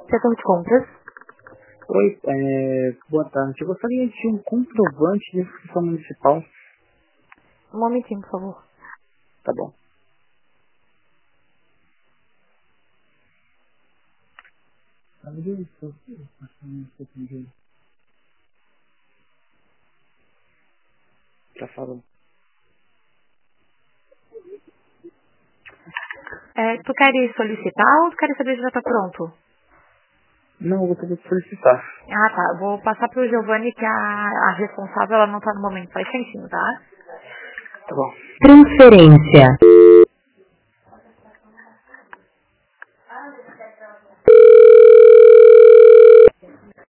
Setor de compras. Oi, boa tarde. Eu gostaria de um comprovante de inscrição municipal. Um momentinho, por favor. Tá bom. Já falou. Tu queres solicitar ou tu queres saber se já tá pronto? Não, eu gostaria de solicitar. Ah, tá. Eu vou passar pro Giovanni, que a responsável, ela não tá no momento. Só instantinho, tá? Tá bom. Transferência.